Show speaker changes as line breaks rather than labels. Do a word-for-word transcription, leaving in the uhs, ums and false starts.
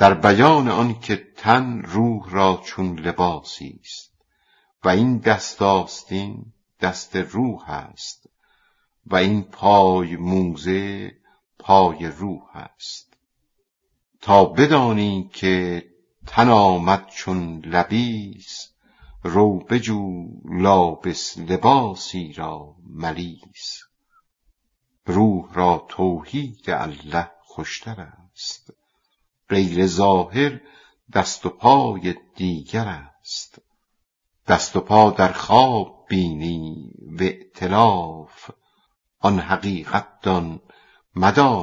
در بیان آن که تن روح را چون لباسی است و این دست آستین دست روح است و این پای موزه پای روح است. تا بدانی که تن آمد چون لبیس، رو بجو لابس لباسی را ملیس. روح را توحید الله خوشتر است، غیر ظاهر دست و پای دیگر است. دست و پا در خواب بینی و ائتلاف، آن حقیقت دان مدار